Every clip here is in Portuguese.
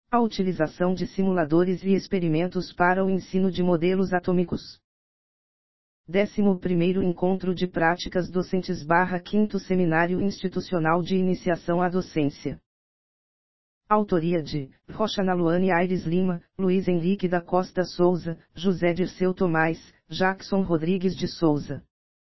A utilização de simuladores e experimentos para o ensino de modelos atômicos. 11º Encontro de Práticas Docentes / 5º Seminário Institucional de Iniciação à Docência. Autoria de Rocha Naluane Aires Lima, Luiz Henrique da Costa Souza, José Dirceu Tomás, Jackson Rodrigues de Souza.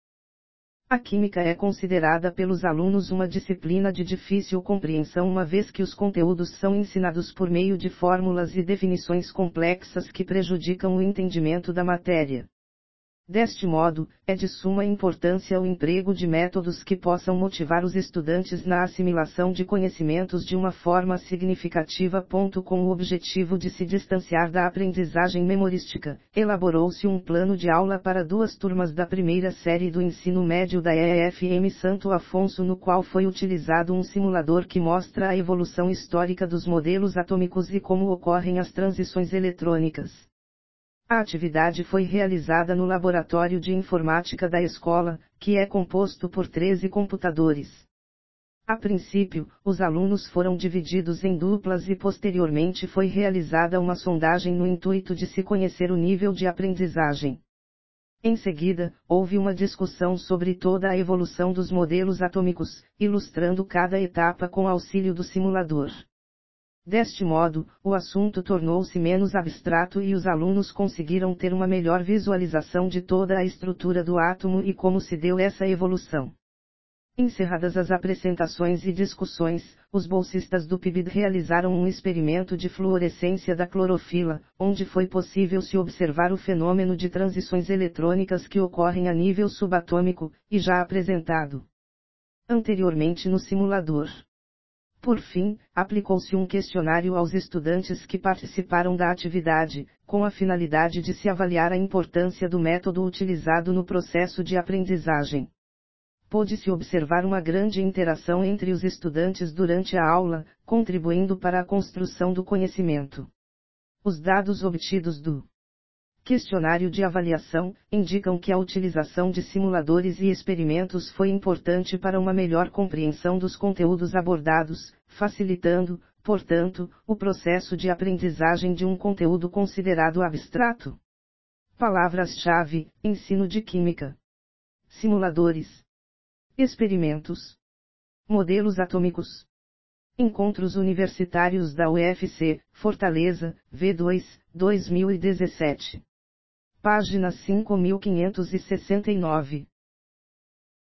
A química é considerada pelos alunos uma disciplina de difícil compreensão, uma vez que os conteúdos são ensinados por meio de fórmulas e definições complexas que prejudicam o entendimento da matéria. Deste modo, é de suma importância o emprego de métodos que possam motivar os estudantes na assimilação de conhecimentos de uma forma significativa. Com o objetivo de se distanciar da aprendizagem memorística, elaborou-se um plano de aula para 2 turmas da primeira série do ensino médio da EFM Santo Afonso, no qual foi utilizado um simulador que mostra a evolução histórica dos modelos atômicos e como ocorrem as transições eletrônicas. A atividade foi realizada no Laboratório de Informática da escola, que é composto por 13 computadores. A princípio, os alunos foram divididos em duplas e posteriormente foi realizada uma sondagem no intuito de se conhecer o nível de aprendizagem. Em seguida, houve uma discussão sobre toda a evolução dos modelos atômicos, ilustrando cada etapa com auxílio do simulador. Deste modo, o assunto tornou-se menos abstrato e os alunos conseguiram ter uma melhor visualização de toda a estrutura do átomo e como se deu essa evolução. Encerradas as apresentações e discussões, os bolsistas do PIBID realizaram um experimento de fluorescência da clorofila, onde foi possível se observar o fenômeno de transições eletrônicas que ocorrem a nível subatômico, e já apresentado anteriormente no simulador. Por fim, aplicou-se um questionário aos estudantes que participaram da atividade, com a finalidade de se avaliar a importância do método utilizado no processo de aprendizagem. Pôde-se observar uma grande interação entre os estudantes durante a aula, contribuindo para a construção do conhecimento. Os dados obtidos do questionário de avaliação indicam que a utilização de simuladores e experimentos foi importante para uma melhor compreensão dos conteúdos abordados, facilitando, portanto, o processo de aprendizagem de um conteúdo considerado abstrato. Palavras-chave: ensino de química, simuladores, experimentos, modelos atômicos. Encontros Universitários da UFC, Fortaleza, V2, 2017. Página 5569.